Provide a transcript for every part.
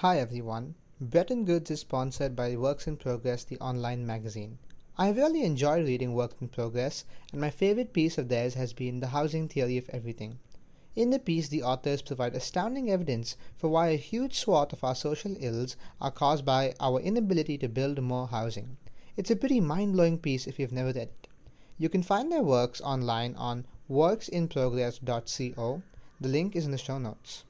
Hi everyone. Bretton Goods is sponsored by Works in Progress, the online magazine. I really enjoy reading Works in Progress, and my favorite piece of theirs has been The Housing Theory of Everything. In the piece, the authors provide astounding evidence for why a huge swath of our social ills are caused by our inability to build more housing. It's a pretty mind blowing piece if you've never read it. You can find their works online on worksinprogress.co. The link is in the show notes.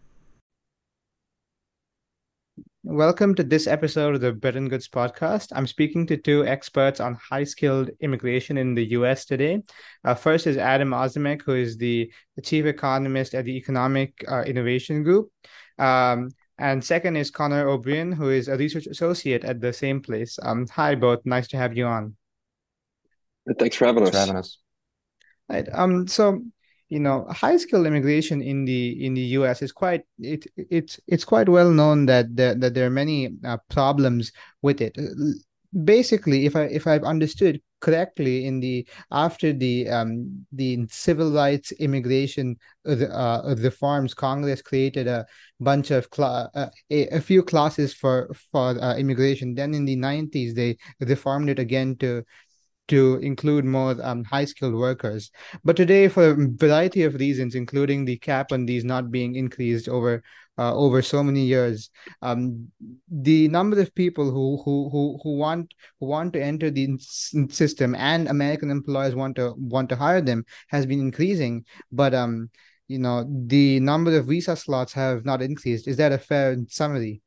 Welcome to this episode of the Bretton Goods podcast. I'm speaking to two experts on high skilled immigration in the US today. First is Adam Ozimek, who is the chief economist at the Economic Innovation Group. And second is Connor O'Brien, who is a research associate at the same place. Hi, both. Nice to have you on. Thanks for having Thanks for us. having us. Right. High skilled immigration in the U.S. is it's quite well known that there are many problems with it. Basically, if I've understood correctly, in the after the civil rights immigration reforms, Congress created a bunch of a few classes for immigration. Then in the 90s, they reformed it again to include more high skilled workers. But today, for a variety of reasons, including the cap on these not being increased over so many years, the number of people who want to enter the system and American employers want to hire them has been increasing. But the number of visa slots have not increased. Is that a fair summary?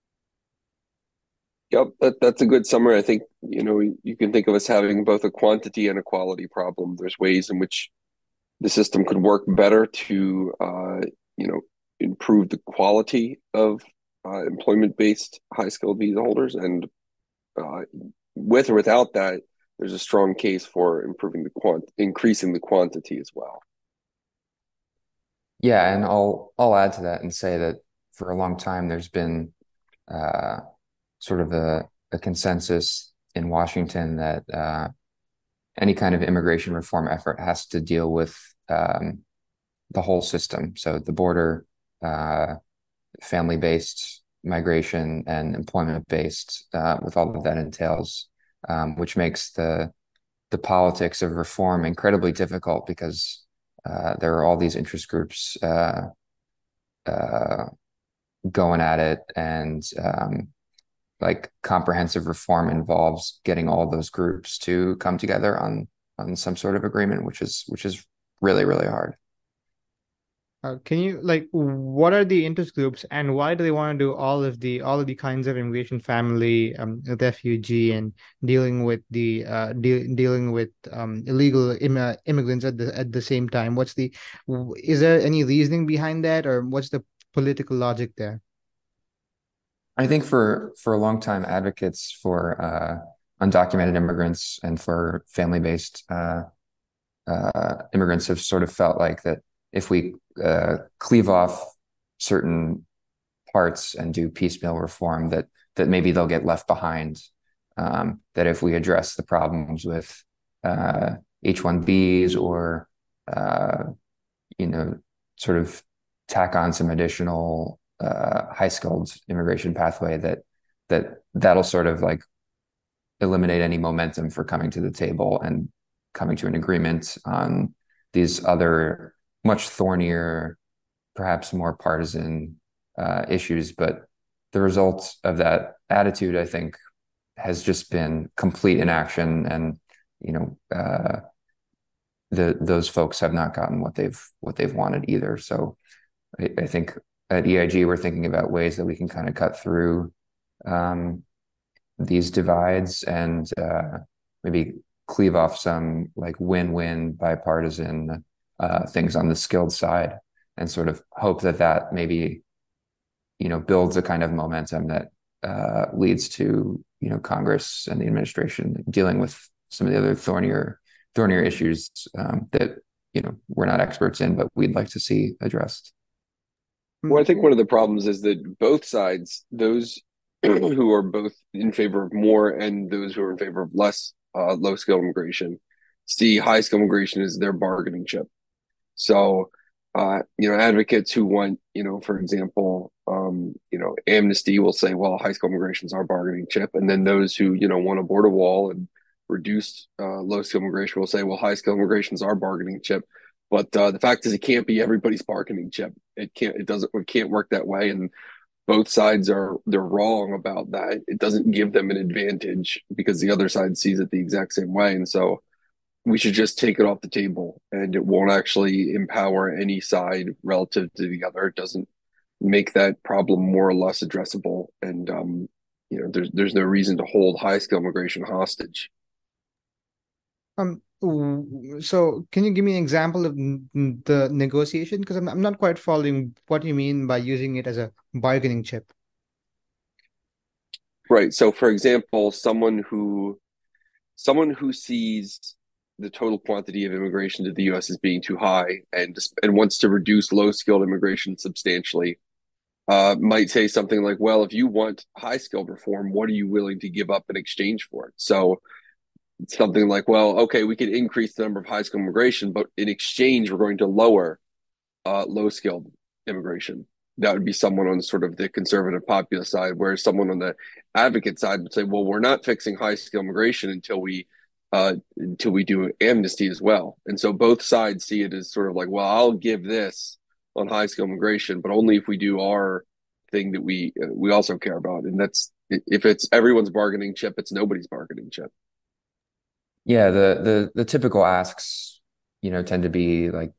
Yep, that's a good summary. I think, you can think of us having both a quantity and a quality problem. There's ways in which the system could work better to, you know, improve the quality of employment-based high-skilled visa holders, and uh, with or without that, there's a strong case for increasing the quantity as well. Yeah, and I'll add to that and say that for a long time there's been uh, sort of a consensus in Washington that any kind of immigration reform effort has to deal with the whole system. So the border, uh, family-based migration, and employment-based, with all of that entails, which makes the politics of reform incredibly difficult because there are all these interest groups uh, going at it, and like comprehensive reform involves getting all those groups to come together on some sort of agreement, which is really really hard. Can you what are the interest groups and why do they want to do all of the kinds of immigration, family, refugee, and dealing with dealing with illegal immigrants at the same time? Is there any reasoning behind that, or what's the political logic there? I think for a long time, advocates for undocumented immigrants and for family-based immigrants have sort of felt like that if we cleave off certain parts and do piecemeal reform, that maybe they'll get left behind. That if we address the problems with H-1Bs, or uh, you know, sort of tack on some additional high skilled immigration pathway, that'll sort of like eliminate any momentum for coming to the table and coming to an agreement on these other much thornier, perhaps more partisan issues. But the result of that attitude, I think, has just been complete inaction, and you know, those folks have not gotten what they've wanted either. So I think at EIG we're thinking about ways that we can kind of cut through um, these divides, and maybe cleave off some like win-win bipartisan things on the skilled side, and sort of hope that maybe builds a kind of momentum that leads to Congress and the administration dealing with some of the other thornier issues that we're not experts in, but we'd like to see addressed. Well, I think one of the problems is that both sides, those who are both in favor of more and those who are in favor of less low skill immigration, see high skill immigration as their bargaining chip. So advocates who want, for example, amnesty will say, well, high skill immigration is our bargaining chip. And then those who, want to board a wall and reduce low skill immigration will say, well, high skill immigration is our bargaining chip. But the fact is, it can't be everybody's bargaining chip. It can't work that way. And both sides they're wrong about that. It doesn't give them an advantage because the other side sees it the exact same way. And so we should just take it off the table, and it won't actually empower any side relative to the other. It doesn't make that problem more or less addressable. And there's no reason to hold high skill immigration hostage. So can you give me an example of the negotiation? Because I'm not quite following what you mean by using it as a bargaining chip. Right. So, for example, someone who sees the total quantity of immigration to the U.S. as being too high and wants to reduce low skilled immigration substantially might say something like, "Well, if you want high skilled reform, what are you willing to give up in exchange for it?" So something like, "Well, okay, we could increase the number of high skilled immigration, but in exchange, we're going to lower low skilled immigration." That would be someone on sort of the conservative populist side, whereas someone on the advocate side would say, well, we're not fixing high skill immigration until we do amnesty as well. And so both sides see it as sort of like, well, I'll give this on high skill immigration, but only if we do our thing that we also care about. And that's if it's everyone's bargaining chip, it's nobody's bargaining chip. Yeah, the typical asks, tend to be like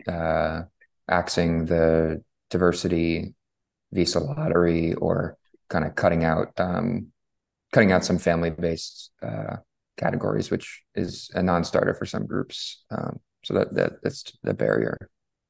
axing the diversity visa lottery or kind of cutting out some family-based categories, which is a non-starter for some groups. So that's the barrier.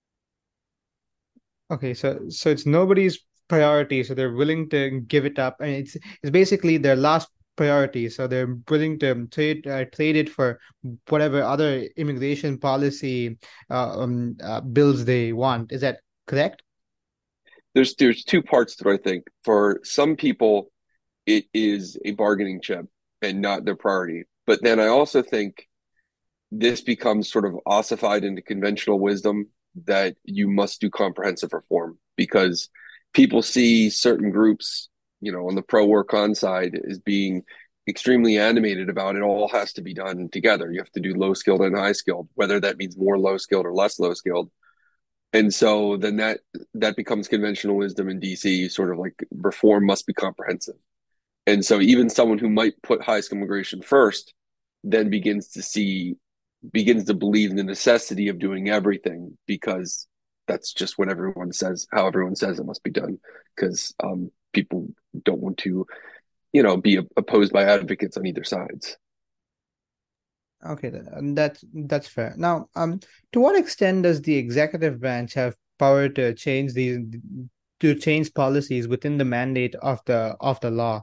Okay, so it's nobody's priority, so they're willing to give it up, and it's basically their last priority, so they're willing to trade it for whatever other immigration policy bills they want. Is that correct? There's two parts to it, I think. For some people, it is a bargaining chip and not their priority. But then I also think this becomes sort of ossified into conventional wisdom that you must do comprehensive reform because people see certain groups, on the pro or con side as being extremely animated about it all has to be done together. You have to do low skilled and high skilled, whether that means more low skilled or less low skilled. And so then that becomes conventional wisdom in DC, sort of like reform must be comprehensive. And so even someone who might put high skill immigration first then begins to believe in the necessity of doing everything because that's just what everyone says, how everyone says it must be done. Because people don't want to, be opposed by advocates on either sides. Okay, that's fair. Now, to what extent does the executive branch have power to change policies within the mandate of the law?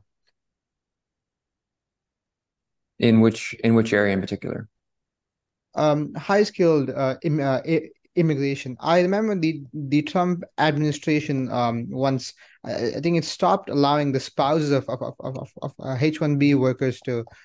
In which area in particular? High skilled immigration. I remember the Trump administration once I think it stopped allowing the spouses of H-1B workers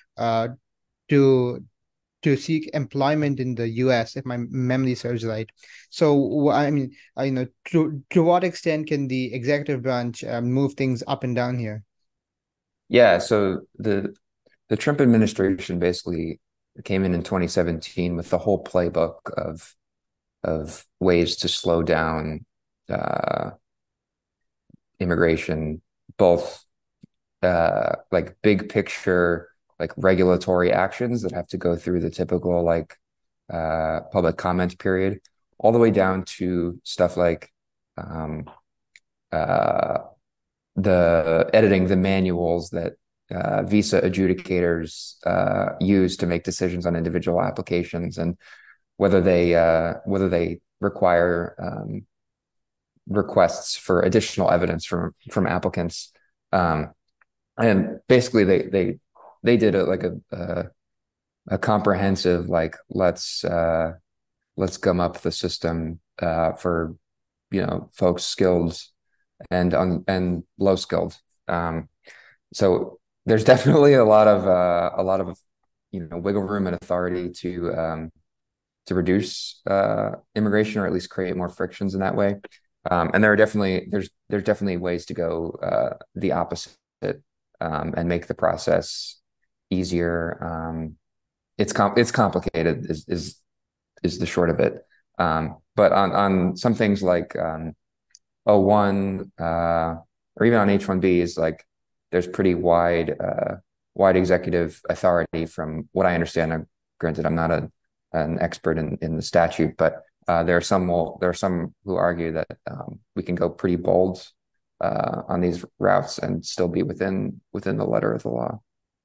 to to seek employment in the US, if my memory serves right. So, I mean, to what extent can the executive branch move things up and down here? Yeah, so the Trump administration basically came in 2017 with the whole playbook of ways to slow down uh, immigration, both like big picture, like regulatory actions that have to go through the typical like public comment period, all the way down to stuff like um, uh, the editing the manuals that visa adjudicators use to make decisions on individual applications and whether they require requests for additional evidence from applicants. And basically they did it like a comprehensive like let's gum up the system for folks skilled and low skilled. So there's definitely a lot of wiggle room and authority reduce immigration, or at least create more frictions in that way. And there's definitely ways to go the opposite, and make the process easier. It's complicated is the short of it. But on some things like O1, or even on H1Bs, like there's pretty wide executive authority from what I understand. Granted, I'm not an expert in the statute, but there are some who argue that we can go pretty bold on these routes and still be within the letter of the law.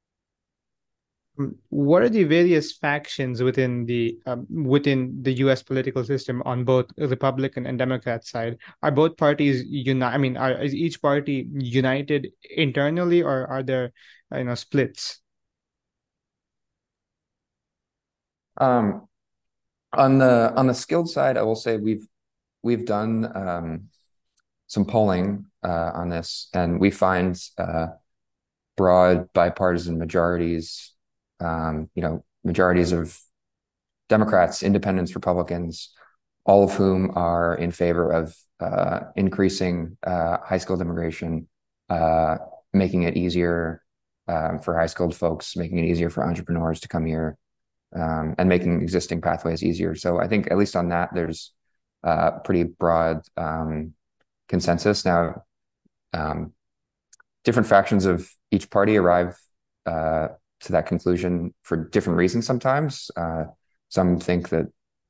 What are the various factions within the U.S. political system on both Republican and Democrat side? Are both parties unite? I mean, is each party united internally, or are there, splits? Um, on the skilled side, I will say we've done some polling on this, and we find broad bipartisan majorities. Majorities of Democrats, Independents, Republicans, all of whom are in favor of increasing high skilled immigration, making it easier for high skilled folks, making it easier for entrepreneurs to come here, and making existing pathways easier. So I think at least on that, there's pretty broad consensus. Now, different factions of each party arrive to that conclusion for different reasons sometimes. Some think that,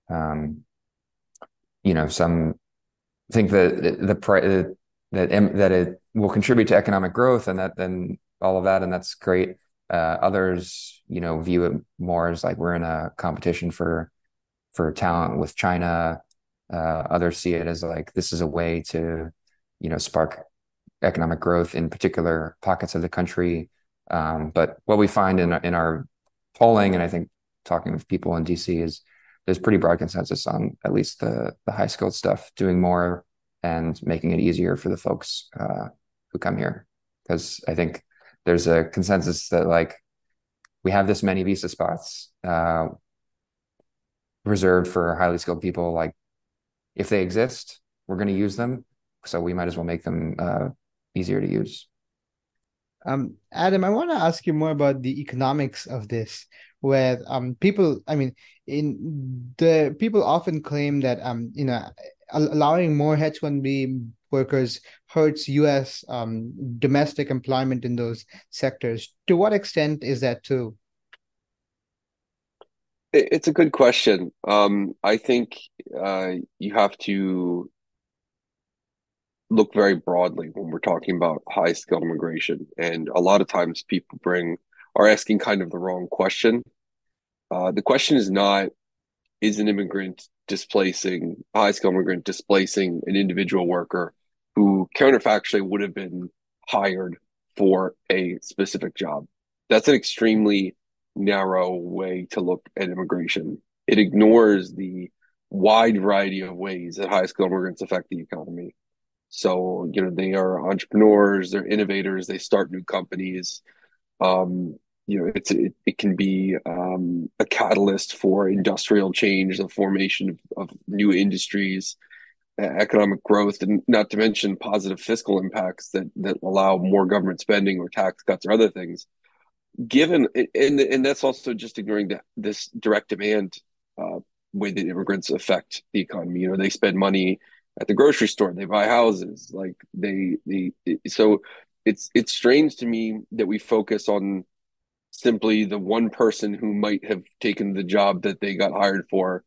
some think that that it will contribute to economic growth, and that then all of that, and that's great. Others, view it more as like we're in a competition for talent with China. Others see it as like this is a way to, spark economic growth in particular pockets of the country. But what we find in our polling, and I think talking with people in DC, is there's pretty broad consensus on at least the high skilled stuff, doing more and making it easier for the folks who come here. Because I think there's a consensus that like we have this many visa spots reserved for highly skilled people. Like if they exist, we're going to use them. So we might as well make them easier to use. Adam, I want to ask you more about the economics of this, where people, I mean, in the people often claim that allowing more H1B workers hurts U.S. Domestic employment in those sectors. To what extent is that true? It's a good question. I think you have to look very broadly when we're talking about high skilled immigration. And a lot of times people are asking kind of the wrong question. The question is not, is an immigrant displacing, a high skilled immigrant displacing an individual worker who counterfactually would have been hired for a specific job? That's an extremely narrow way to look at immigration. It ignores the wide variety of ways that high skilled immigrants affect the economy. So, they are entrepreneurs, they're innovators, they start new companies. It can be a catalyst for industrial change, the formation of new industries, economic growth, and not to mention positive fiscal impacts that allow more government spending or tax cuts or other things. And that's also just ignoring this direct demand way that immigrants affect the economy. They spend money at the grocery store, they buy houses, like so it's strange to me that we focus on simply the one person who might have taken the job that they got hired for.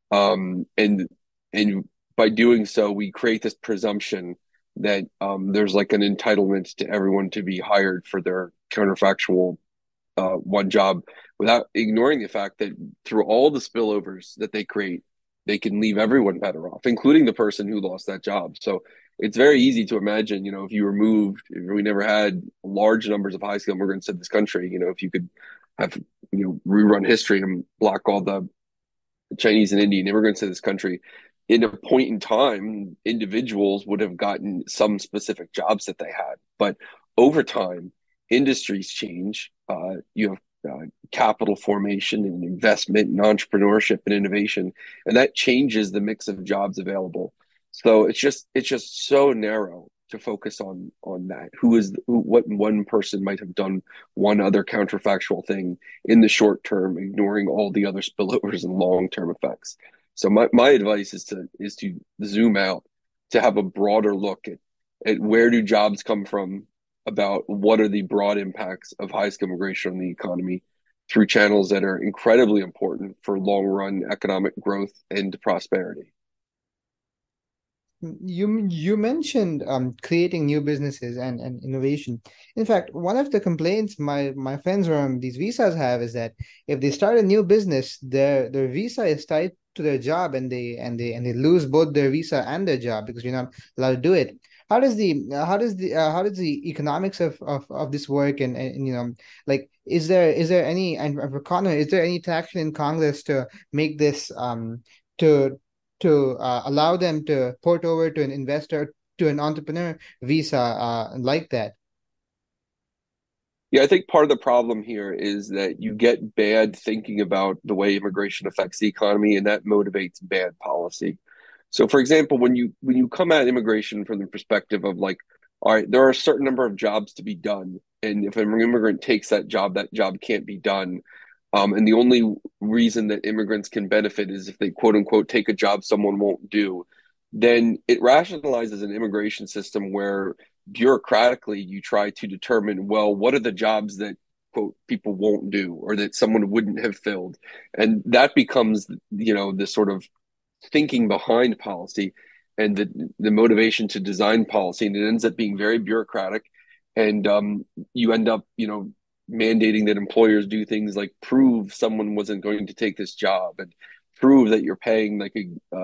And by doing so, we create this presumption that there's like an entitlement to everyone to be hired for their counterfactual one job, without ignoring the fact that through all the spillovers that they create, they can leave everyone better off, including the person who lost that job. So it's very easy to imagine, if you removed, if we never had large numbers of high skilled immigrants in this country, if you could have, rerun history and block all the Chinese and Indian immigrants in this country, in a point in time, individuals would have gotten some specific jobs that they had. But over time, industries change. You have capital formation and investment and entrepreneurship and innovation, and that changes the mix of jobs available. So it's just so narrow to focus on that. What one person might have done one other counterfactual thing in the short term, ignoring all the other spillovers and long term effects. So my advice is to zoom out, to have a broader look at where do jobs come from, about what are the broad impacts of high skill immigration on the economy through channels that are incredibly important for long run economic growth and prosperity. You mentioned creating new businesses and innovation. In fact, one of the complaints my friends around these visas have is that if they start a new business, their visa is tied to their job, and they lose both their visa and their job because you're not allowed to do it. How does the economics of this work, and like, is there any, and for Connor, is there any traction in Congress to make this to allow them to port over to an investor, to an entrepreneur visa like that? Yeah, I think part of the problem here is that you get bad thinking about the way immigration affects the economy, and that motivates bad policy. So, for example, when you come at immigration from the perspective of like, all right, there are a certain number of jobs to be done, and if an immigrant takes that job can't be done. And the only reason that immigrants can benefit is if they quote unquote take a job someone won't do, then it rationalizes an immigration system where bureaucratically you try to determine, well, what are the jobs that quote people won't do or that someone wouldn't have filled, and that becomes this sort of thinking behind policy and the motivation to design policy, and it ends up being very bureaucratic. And you end up mandating that employers do things like prove someone wasn't going to take this job, and prove that you're paying like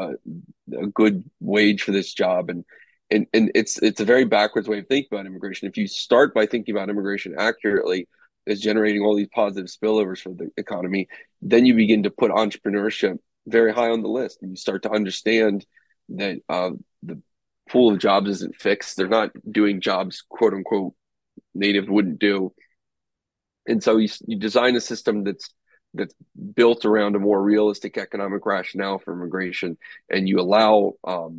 a good wage for this job. And it's a very backwards way of thinking about immigration. If you start by thinking about immigration accurately as generating all these positive spillovers for the economy, then you begin to put entrepreneurship very high on the list, and you start to understand that the pool of jobs isn't fixed. They're not doing jobs quote unquote native wouldn't do, and so you design a system that's built around a more realistic economic rationale for immigration, and you allow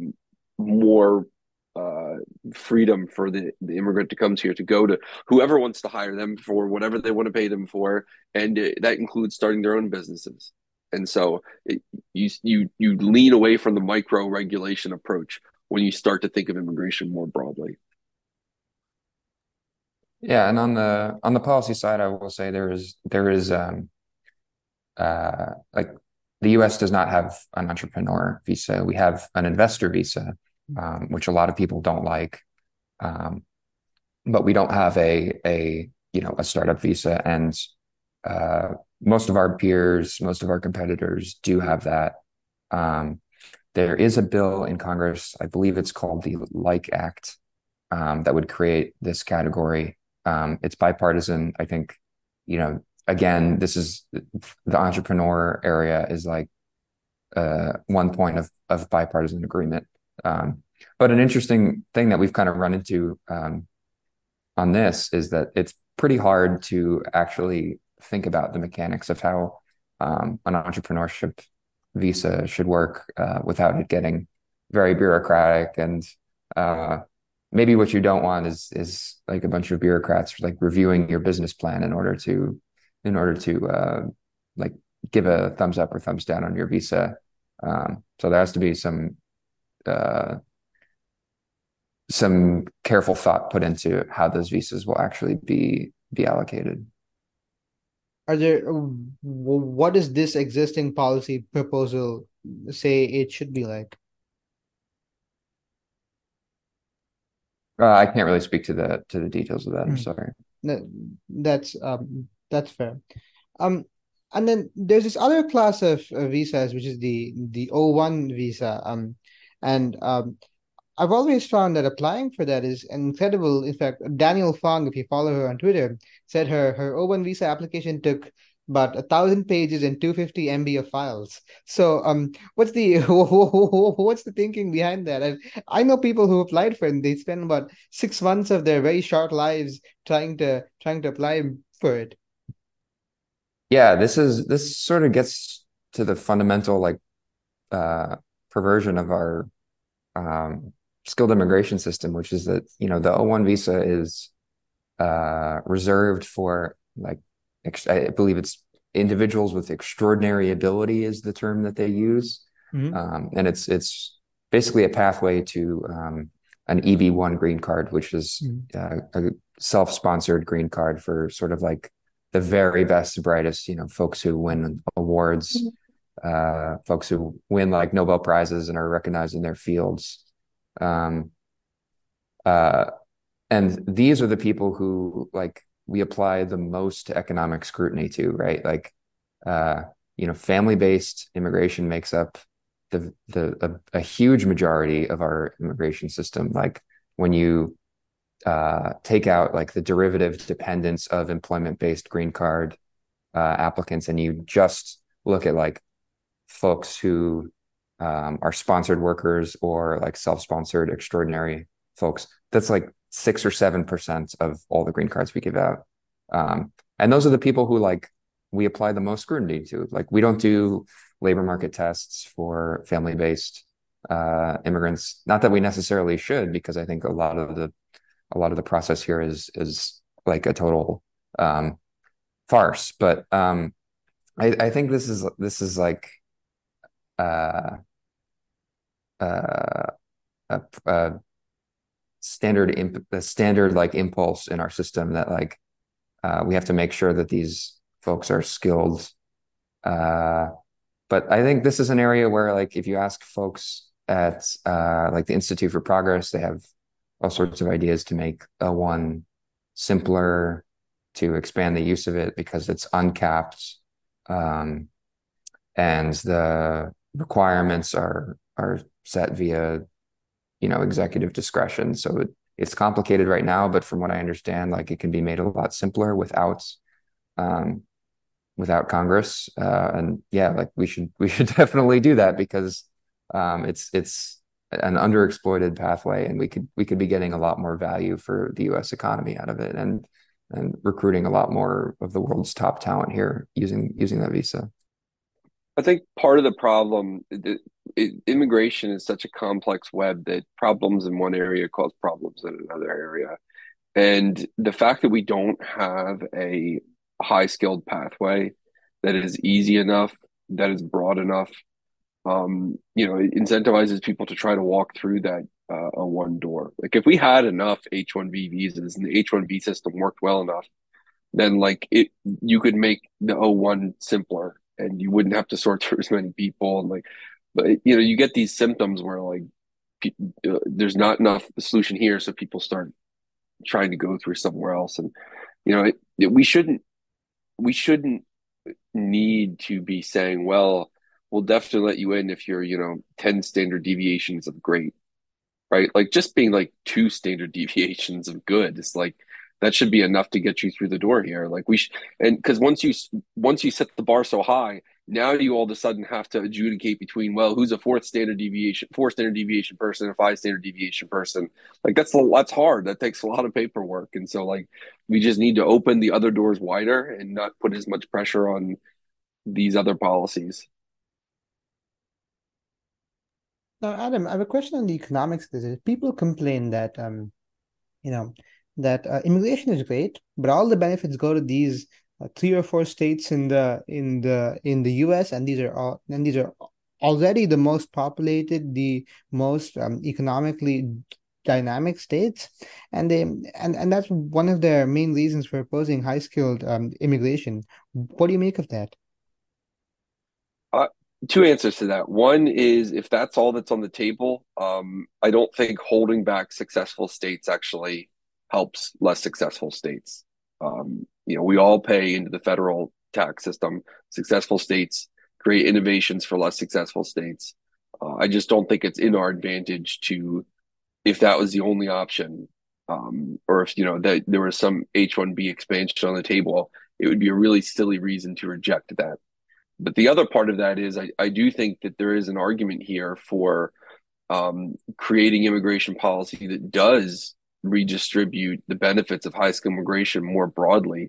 more uh, freedom for the immigrant to come here to go to whoever wants to hire them for whatever they want to pay them for, and that includes starting their own businesses. And so you lean away from the micro regulation approach when you start to think of immigration more broadly. Yeah, and on the policy side, I will say there is like the U.S. does not have an entrepreneur visa. We have an investor visa, which a lot of people don't like, but we don't have a startup visa, and uh, most of our peers, most of our competitors do have that. Um, there is a bill in Congress, I believe it's called the Like Act, that would create this category. It's bipartisan. I think, again, this is the entrepreneur area is like one point of bipartisan agreement. But an interesting thing that we've kind of run into on this is that it's pretty hard to actually think about the mechanics of how an entrepreneurship visa should work without it getting very bureaucratic. And maybe what you don't want is like a bunch of bureaucrats like reviewing your business plan in order to like give a thumbs up or thumbs down on your visa. So there has to be uh, some careful thought put into how those visas will actually be allocated. What does this existing policy proposal say it should be like? I can't really speak to the details of that. I'm sorry. That's fair. Um, and then there's this other class of visas, which is the O1 visa. And I've always found that applying for that is incredible. In fact, Daniel Fong, if you follow her on Twitter, said her O1 visa application took about 1,000 pages and 250 MB of files. So, what's the what's the thinking behind that? I know people who applied for it, and they spend about 6 months of their very short lives trying to apply for it. Yeah, this sort of gets to the fundamental like uh perversion of our skilled immigration system, which is that, the O1 visa is reserved for like I believe it's individuals with extraordinary ability is the term that they use. Mhm. And it's basically a pathway to an EB1 green card, which is Mhm. a self-sponsored green card for sort of like the very best, brightest, folks who win awards, folks who win like Nobel Prizes and are recognized in their fields. Um, uh, and these are the people who like we apply the most economic scrutiny to, right? Like, uh, family-based immigration makes up a huge majority of our immigration system. Like when you take out like the derivative dependence of employment-based green card applicants, and you just look at like folks who are sponsored workers or like self-sponsored extraordinary folks, that's like 6 or 7% of all the green cards we give out. And those are the people who like we apply the most scrutiny to. Like we don't do labor market tests for family-based immigrants. Not that we necessarily should, because I think a lot of the process here is like a total farce. But I think this is like uh, uh, a standard like impulse in our system that like we have to make sure that these folks are skilled. Uh, but I think this is an area where like if you ask folks at like the Institute for Progress, they have all sorts of ideas to make O1 simpler, to expand the use of it because it's uncapped. Um, and the requirements are set via executive discretion. So it's complicated right now, but from what I understand, like it can be made a lot simpler um, without Congress. And yeah, like we should definitely do that because it's an underexploited pathway, and we could be getting a lot more value for the U.S. economy out of it, and recruiting a lot more of the world's top talent here using that visa. I think part of the problem, immigration is such a complex web that problems in one area cause problems in another area. And the fact that we don't have a high skilled pathway that is easy enough, that is broad enough, it incentivizes people to try to walk through that a one door. Like if we had enough H-1B visas and the H-1B system worked well enough, then you could make the O1 simpler and you wouldn't have to sort through as many people and but you get these symptoms where there's not enough solution here, so people start trying to go through somewhere else, and we shouldn't need to be saying, well, we'll definitely let you in if you're 10 standard deviations of great, right? Like just being like 2 standard deviations of good is like that should be enough to get you through the door here. Like and because once you set the bar so high, now you all of a sudden have to adjudicate between, well, who's a 4 standard deviation person, a 5 standard deviation person. Like that's hard. That takes a lot of paperwork, and so like we just need to open the other doors wider and not put as much pressure on these other policies. Now, Adam, I have a question on the economics of this. People complain that you know, that immigration is great, but all the benefits go to these 3 or 4 states in the U.S., and these are already the most populated, the most economically dynamic states, and that's one of their main reasons for opposing high skilled immigration. What do you make of that? Uh, Two answers to that. One is if that's all that's on the table, I don't think holding back successful states actually helps less successful states. We all pay into the federal tax system. Successful states create innovations for less successful states. I just don't think it's in our advantage to, if that was the only option, or if that there was some H-1B expansion on the table, it would be a really silly reason to reject that. But the other part of that is I do think that there is an argument here for creating immigration policy that does redistribute the benefits of high skill immigration more broadly.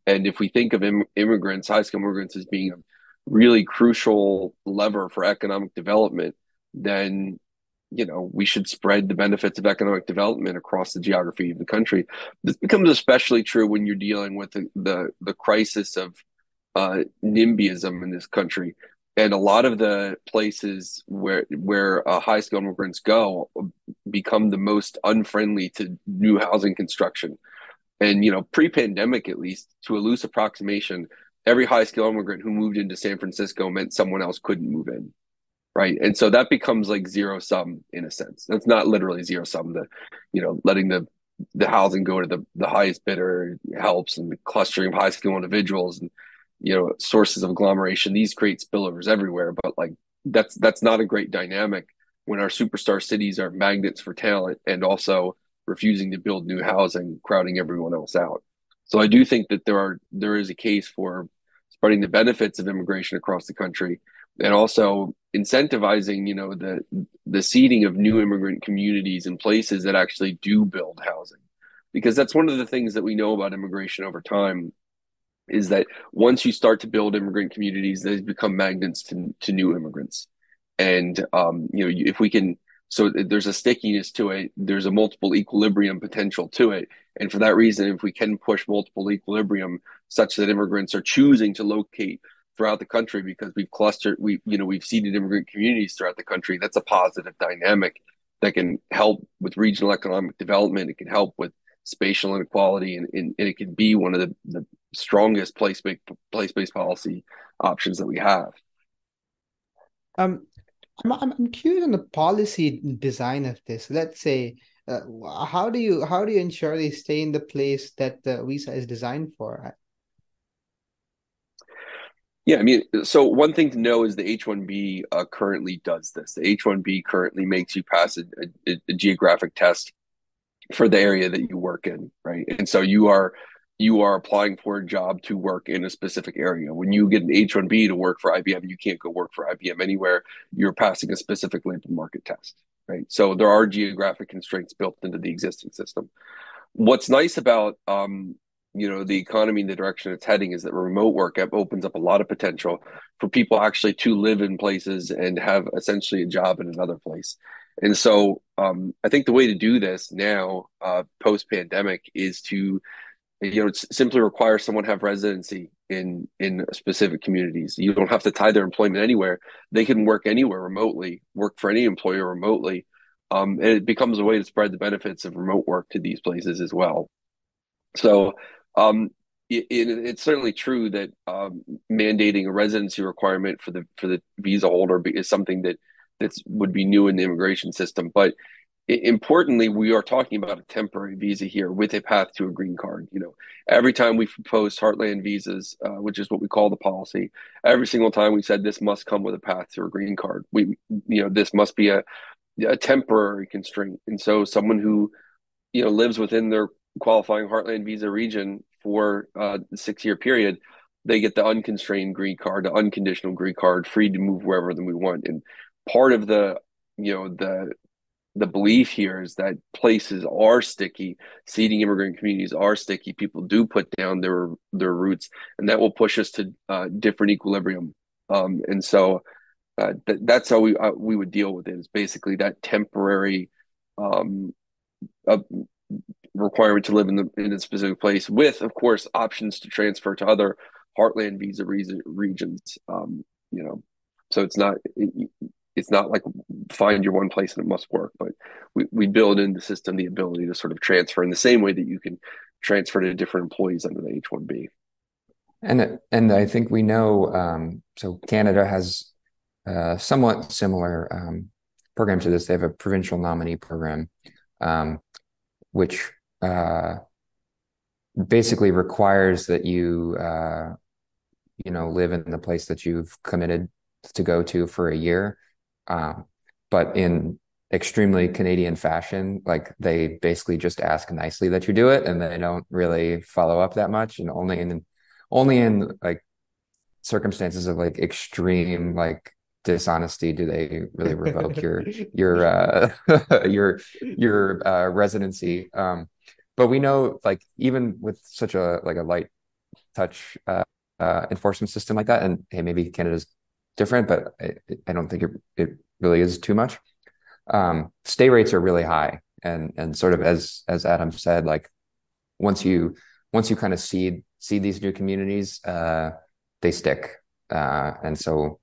And if we think of immigrants, high skilled immigrants, as being a really crucial lever for economic development, then we should spread the benefits of economic development across the geography of the country. This becomes especially true when you're dealing with the crisis of NIMBYism in this country. And a lot of the places where high skilled immigrants go become the most unfriendly to new housing construction. And pre-pandemic, at least, to a loose approximation, every high skilled immigrant who moved into San Francisco meant someone else couldn't move in, right? And so that becomes like zero sum in a sense. That's not literally zero sum. Letting the housing go to the highest bidder helps, and the clustering of high skilled individuals and sources of agglomeration, these create spillovers everywhere. But like that's not a great dynamic when our superstar cities are magnets for talent and also refusing to build new housing, crowding everyone else out. So I do think that there is a case for spreading the benefits of immigration across the country, and also incentivizing the seeding of new immigrant communities in places that actually do build housing, because that's one of the things that we know about immigration over time, is that once you start to build immigrant communities, they become magnets to new immigrants. And if we can, so there's a stickiness to it, there's a multiple equilibrium potential to it. And for that reason, if we can push multiple equilibrium such that immigrants are choosing to locate throughout the country because we've seeded immigrant communities throughout the country, that's a positive dynamic that can help with regional economic development. It can help with spatial inequality, and it can be one of the strongest place-based policy options that we have. Um, I'm curious on the policy design of this. Let's say, how do you ensure they stay in the place that the visa is designed for? Yeah, I mean, so one thing to know is the H-1B currently does this. The H-1B currently makes you pass a geographic test for the area that you work in, right? And so you are applying for a job to work in a specific area. When you get an H-1B to work for IBM, you can't go work for IBM anywhere. You're passing a specific labor market test, right? So there are geographic constraints built into the existing system. What's nice about the economy and the direction it's heading is that remote work opens up a lot of potential for people actually to live in places and have essentially a job in another place. And so I think the way to do this now, post-pandemic, is to simply require someone have residency in specific communities. You don't have to tie their employment anywhere. They can work anywhere remotely, work for any employer remotely. And it becomes a way to spread the benefits of remote work to these places as well. So it's certainly true that mandating a residency requirement for the visa holder is something that would be new in the immigration system. But importantly, we are talking about a temporary visa here with a path to a green card. Every time we proposed Heartland visas, which is what we call the policy, every single time we said this must come with a path to a green card. This must be a temporary constraint. And so someone who lives within their qualifying Heartland visa region for a 6-year period, they get the unconstrained green card, the unconditional green card, free to move wherever we want. And part of the belief here is that places are sticky, seeding immigrant communities are sticky. People do put down their roots, and that will push us to different equilibrium. And so that's how we would deal with it. Is basically that temporary requirement to live in a specific place, with, of course, options to transfer to other Heartland visa regions. So it's not like find your one place and it must work, but we build in the system the ability to sort of transfer in the same way that you can transfer to different employees under the H-1B. And I think we know, so Canada has somewhat similar program to this. They have a provincial nominee program, which basically requires that you live in the place that you've committed to go to for a year, but in extremely Canadian fashion. Like, they basically just ask nicely that you do it, and they don't really follow up that much, and only in like circumstances of like extreme like dishonesty do they really revoke your residency. But we know, like, even with such a light touch enforcement system like that. And hey, maybe Canada's different, but I don't think it really is too much. Stay rates are really high, and sort of as Adam said, like once you kind of seed these new communities, they stick. And so,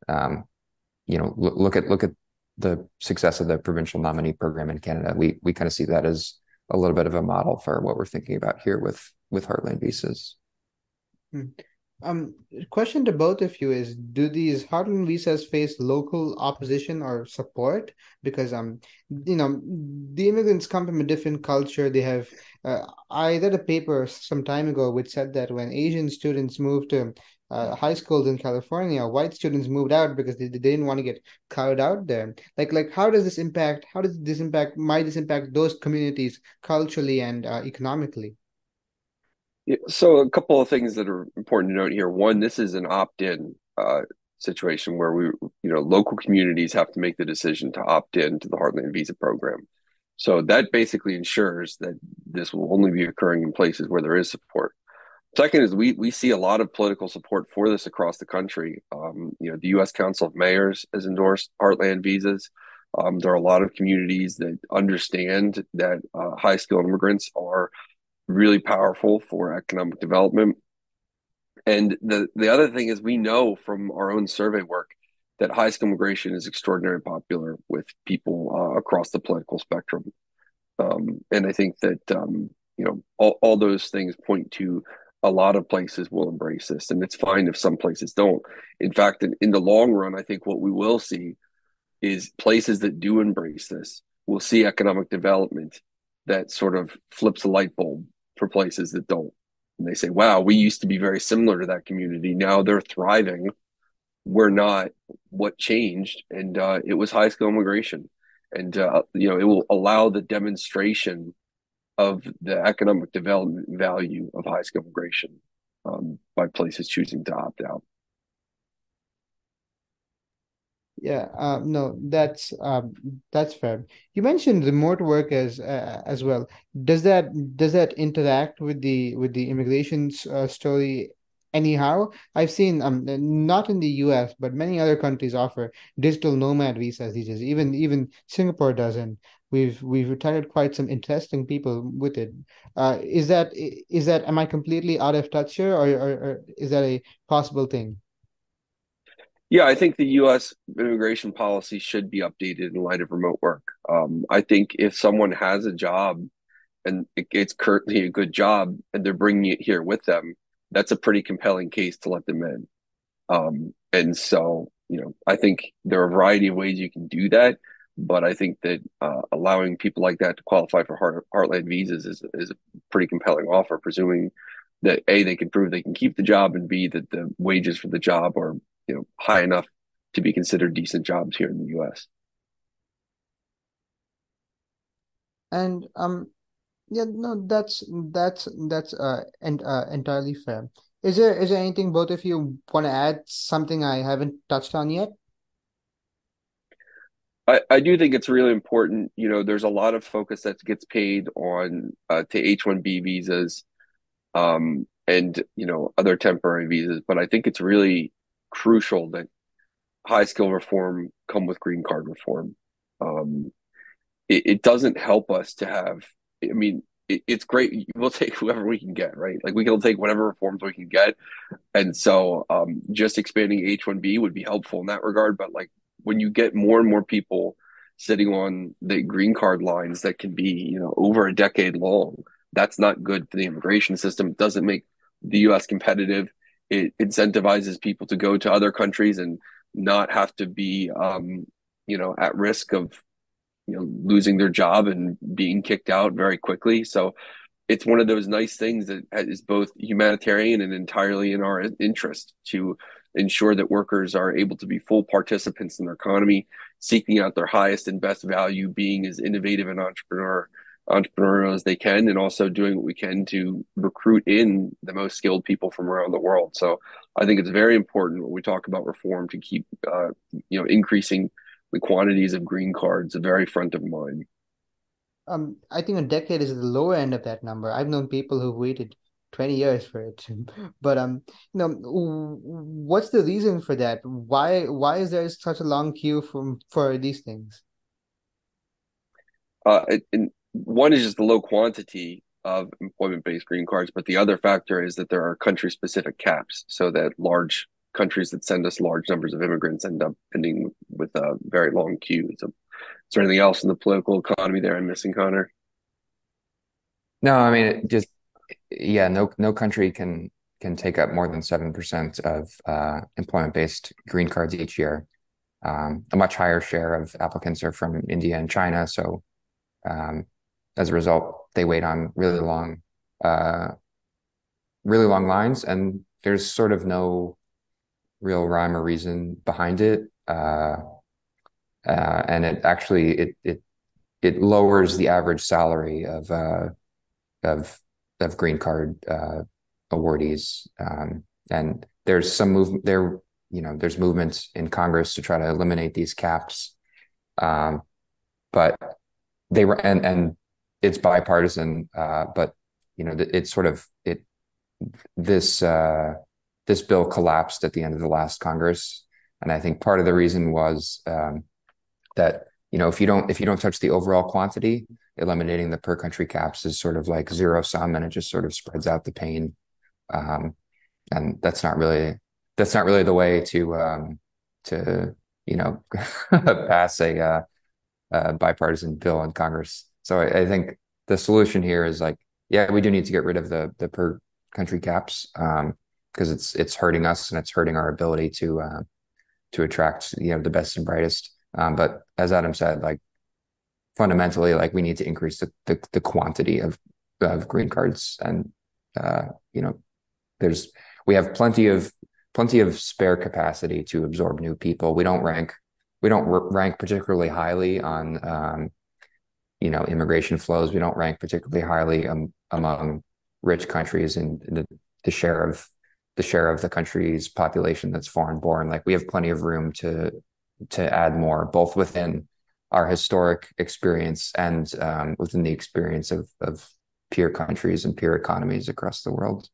look at the success of the provincial nominee program in Canada. We kind of see that as a little bit of a model for what we're thinking about here with Heartland visas. Hmm. Question to both of you is, do these Heartland visas face local opposition or support? Because the immigrants come from a different culture. They have I read a paper some time ago which said that when Asian students moved to high schools in California, white students moved out because they didn't want to get crowded out there. Like how does this impact? Might this impact those communities culturally and economically? Yeah, so a couple of things that are important to note here. One, this is an opt-in situation where local communities have to make the decision to opt in to the Heartland Visa program. So that basically ensures that this will only be occurring in places where there is support. Second is we see a lot of political support for this across the country. The U.S. Council of Mayors has endorsed Heartland visas. There are a lot of communities that understand that high skilled immigrants are really powerful for economic development. And the other thing is we know from our own survey work that high skill immigration is extraordinarily popular with people across the political spectrum. And I think that all those things point to a lot of places will embrace this, and it's fine if some places don't. In fact, in the long run, I think what we will see is places that do embrace this will see economic development that sort of flips a light bulb for places that don't. And they say, wow, we used to be very similar to that community. Now they're thriving. We're not. What changed? And it was high skill immigration. And, it will allow the demonstration of the economic development value of high skill immigration by places choosing to opt out. Yeah, no, that's fair. You mentioned remote work as well. Does that interact with the immigration story anyhow? I've seen not in the U.S., but many other countries offer digital nomad visas these days. Even Singapore does, and we've retired quite some interesting people with it. Is that am I completely out of touch here, or is that a possible thing? Yeah, I think the U.S. immigration policy should be updated in light of remote work. I think if someone has a job and it's currently a good job and they're bringing it here with them, that's a pretty compelling case to let them in. And so, I think there are a variety of ways you can do that, but I think that allowing people like that to qualify for Heartland visas is a pretty compelling offer, presuming that A, they can prove they can keep the job, and B, that the wages for the job are, high enough to be considered decent jobs here in the US. And yeah, no, that's entirely fair. Is there anything both of you want to add? Something I haven't touched on yet? I do think it's really important. There's a lot of focus that gets paid on to H-1B visas and other temporary visas, but I think it's really crucial that high skill reform come with green card reform. Um, it doesn't help us to have. I mean, it's great. We'll take whoever we can get, right? Like we can take whatever reforms we can get, and so just expanding H-1B would be helpful in that regard. But like when you get more and more people sitting on the green card lines that can be, over a decade long, that's not good for the immigration system. It doesn't make the U.S. competitive. It incentivizes people to go to other countries and not have to be, at risk of, losing their job and being kicked out very quickly. So it's one of those nice things that is both humanitarian and entirely in our interest to ensure that workers are able to be full participants in their economy, seeking out their highest and best value, being as innovative and entrepreneurial as they can, and also doing what we can to recruit in the most skilled people from around the world. So I think it's very important when we talk about reform to keep increasing the quantities of green cards very front of mind. I think a decade is the lower end of that number. I've known people who've waited 20 years for it. But what's the reason for that? Why is there such a long queue for these things? And one is just the low quantity of employment-based green cards, but the other factor is that there are country-specific caps, so that large countries that send us large numbers of immigrants end up ending with a very long queue. So, is there anything else in the political economy there I'm missing, Connor? No, I mean, it just yeah, no country can take up more than 7% of employment-based green cards each year. A much higher share of applicants are from India and China, so um, as a result, they wait on uh, really long lines, and there's sort of no real rhyme or reason behind it. And it actually it lowers the average salary of of green card awardees. And there's some movement there, there's movements in Congress to try to eliminate these caps. But they were and it's bipartisan, but it's sort of it this this bill collapsed at the end of the last Congress, and I think part of the reason was that if you don't touch the overall quantity, eliminating the per country caps is sort of like zero sum, and it just sort of spreads out the pain. Um, and that's not really the way to pass a bipartisan bill in Congress. So I think the solution here is like, yeah, we do need to get rid of the per country caps, because it's hurting us and it's hurting our ability to attract the best and brightest. But as Adam said, like fundamentally, like we need to increase the quantity of green cards, and uh, you know there's we have plenty of spare capacity to absorb new people. We don't rank particularly highly on immigration flows. We don't rank particularly highly among rich countries in the share of the country's population that's foreign born. Like we have plenty of room to add more, both within our historic experience and within the experience of peer countries and peer economies across the world.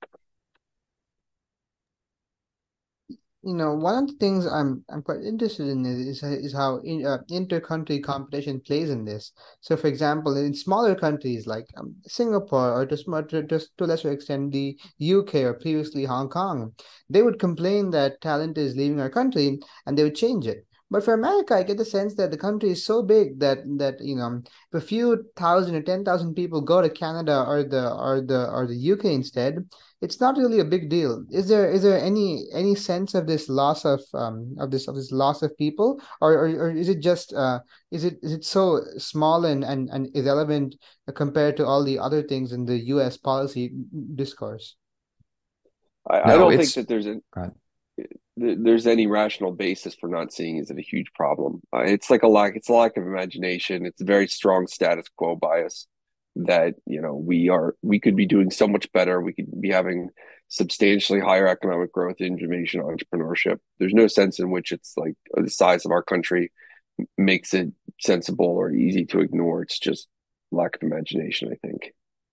One of the things I'm quite interested in is how inter-country competition plays in this. So, for example, in smaller countries like Singapore, or just to a lesser extent the UK or previously Hong Kong, they would complain that talent is leaving our country, and they would change it. But for America, I get the sense that the country is so big that if a few thousand or 10,000 people go to Canada or the UK instead, it's not really a big deal. Is there any sense of this loss of this loss of people, or is it just is it so small and irrelevant compared to all the other things in the U.S. policy discourse? I No, don't think it's that there's any rational basis for not seeing is it a huge problem. It's like it's a lack of imagination. It's a very strong status quo bias that we could be doing so much better. We could be having substantially higher economic growth, innovation, entrepreneurship. There's no sense in which it's like the size of our country makes it sensible or easy to ignore. It's just lack of imagination, I think.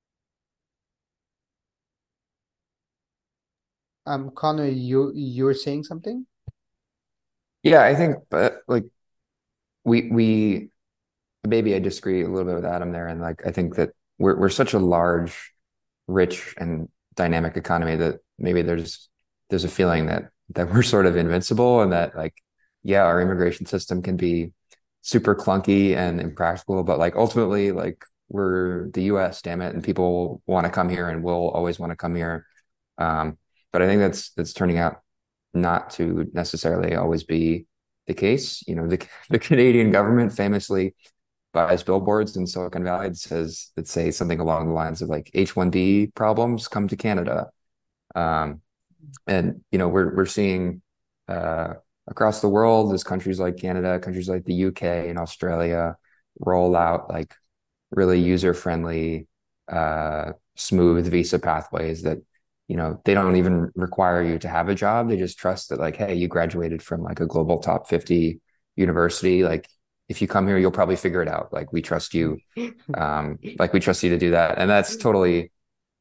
Connor, you were saying something? yeah, I think, but like we maybe I disagree a little bit with Adam there, and like I think that we're such a large, rich, and dynamic economy that maybe there's a feeling that we're sort of invincible, and that like yeah, our immigration system can be super clunky and impractical, but like ultimately like we're the US, damn it, and people want to come here and will always want to come here. Um, but I think that's turning out not to necessarily always be the case. The Canadian government famously buys billboards in Silicon Valley that say something along the lines of like H-1B problems come to Canada. Um, and we're seeing uh, across the world as countries like Canada, countries like the UK and Australia roll out like really user-friendly, smooth visa pathways that they don't even require you to have a job. They just trust that like, hey, you graduated from like a global top 50 university. Like if you come here, you'll probably figure it out. Like we trust you. Like we trust you to do that. And that's totally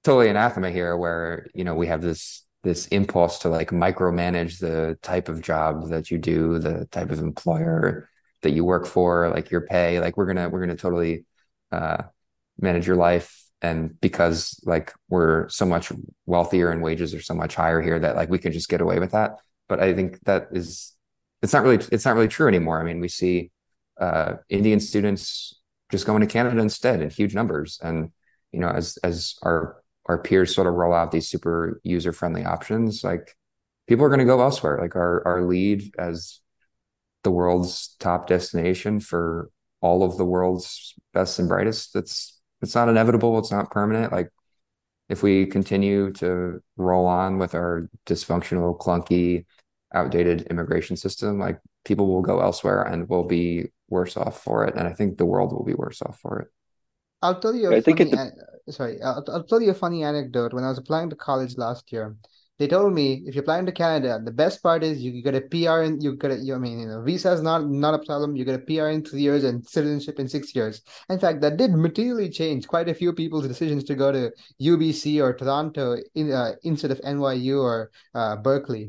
totally anathema here where, we have this impulse to like micromanage the type of job that you do, the type of employer that you work for, like your pay. Like we're gonna totally uh manage your life. And because like we're so much wealthier and wages are so much higher here that like we can just get away with that. But I think that is it's not really true anymore. I mean, we see Indian students just going to Canada instead in huge numbers. And as our peers sort of roll out these super user friendly options, like people are going to go elsewhere. Like our lead as the world's top destination for all of the world's best and brightest. It's not inevitable. It's not permanent. Like if we continue to roll on with our dysfunctional, clunky, outdated immigration system, like people will go elsewhere and we'll be worse off for it. And I think the world will be worse off for it. I'll tell you a I think funny, sorry, I'll tell you a funny anecdote. When I was applying to college last year, they told me if you're applying to Canada, the best part is you get a PR and you get a, I mean, visa is not a problem. You get a PR in 3 years and citizenship in 6 years. In fact, that did materially change quite a few people's decisions to go to UBC or Toronto instead of NYU or Berkeley.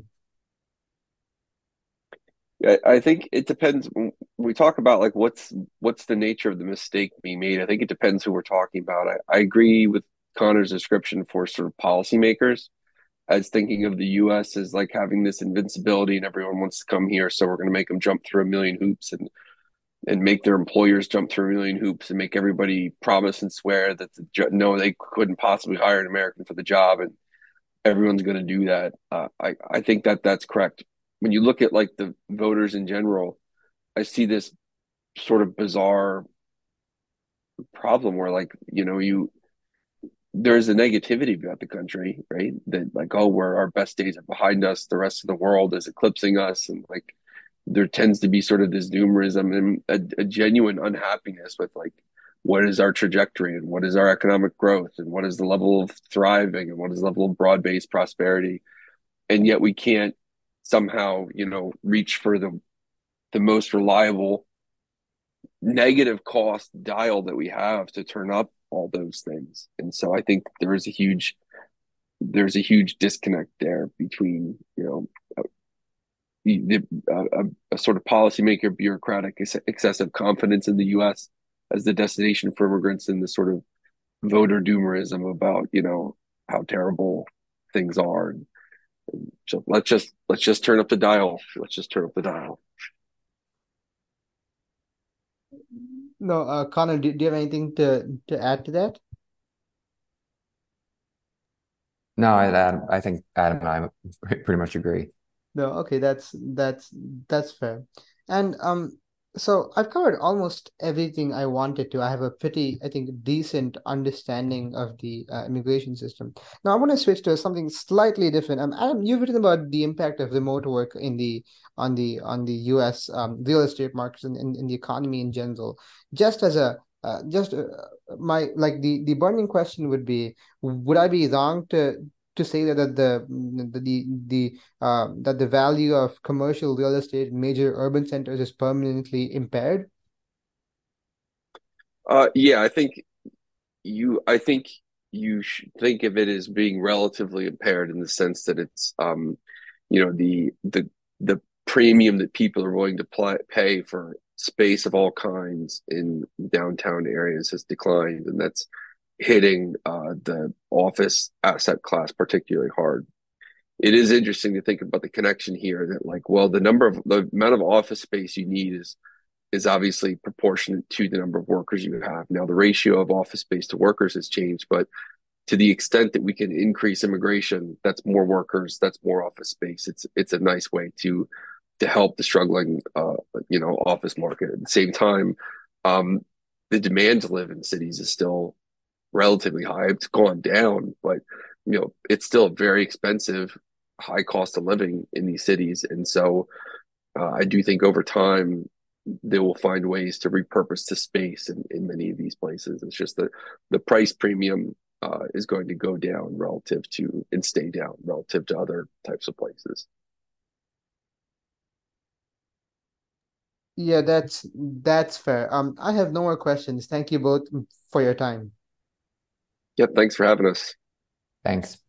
I think it depends when we talk about like what's the nature of the mistake being made. I think it depends who we're talking about. I agree with Connor's description for sort of policymakers as thinking of the US as like having this invincibility and everyone wants to come here, so we're going to make them jump through a million hoops and make their employers jump through a million hoops and make everybody promise and swear that no, they couldn't possibly hire an American for the job, and everyone's going to do that. I think that that's correct. When you look at like the voters in general, I see this sort of bizarre problem where like you there's a negativity about the country, right? That like, oh, we're our best days are behind us. The rest of the world is eclipsing us, and like there tends to be sort of this doomerism and a genuine unhappiness with like what is our trajectory and what is our economic growth and what is the level of thriving and what is the level of broad-based prosperity, and yet we can't somehow reach for the most reliable negative cost dial that we have to turn up all those things. And so I think there's a huge disconnect there between a sort of policymaker bureaucratic excessive confidence in the US as the destination for immigrants and the sort of voter doomerism about how terrible things are. And so let's just turn up the dial. Let's just turn up the dial. No, Connor, do you have anything to add to that? No, I think Adam and I pretty much agree. No, okay, that's fair. And so I've covered almost everything I wanted to. I have a pretty, I think, decent understanding of the immigration system. Now I want to switch to something slightly different. Adam, you've written about the impact of remote work in the on the U.S. Real estate markets and in the economy in general. Just as a just my like the burning question would be, would I be wrong to say that that the value of commercial real estate in major urban centers is permanently impaired? Yeah, I think you should think of it as being relatively impaired in the sense that it's the premium that people are willing to pay for space of all kinds in downtown areas has declined, and that's hitting the office asset class particularly hard. It is interesting to think about the connection here that like, well, the amount of office space you need is obviously proportionate to the number of workers you have. Now, the ratio of office space to workers has changed, but to the extent that we can increase immigration, that's more workers, that's more office space. It's a nice way to help the struggling office market. At the same time, um, the demand to live in cities is still relatively high. It's gone down, but it's still very expensive, high cost of living in these cities, and so I do think over time they will find ways to repurpose the space in many of these places. It's just that the price premium is going to go down relative to and stay down relative to other types of places. Yeah, that's fair. I have no more questions. Thank you both for your time. Yep, thanks for having us. Thanks.